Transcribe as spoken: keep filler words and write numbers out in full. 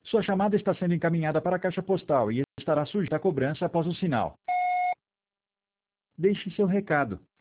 Sua chamada está sendo encaminhada para a caixa postal e estará sujeita a cobrança após o sinal. Deixe seu recado.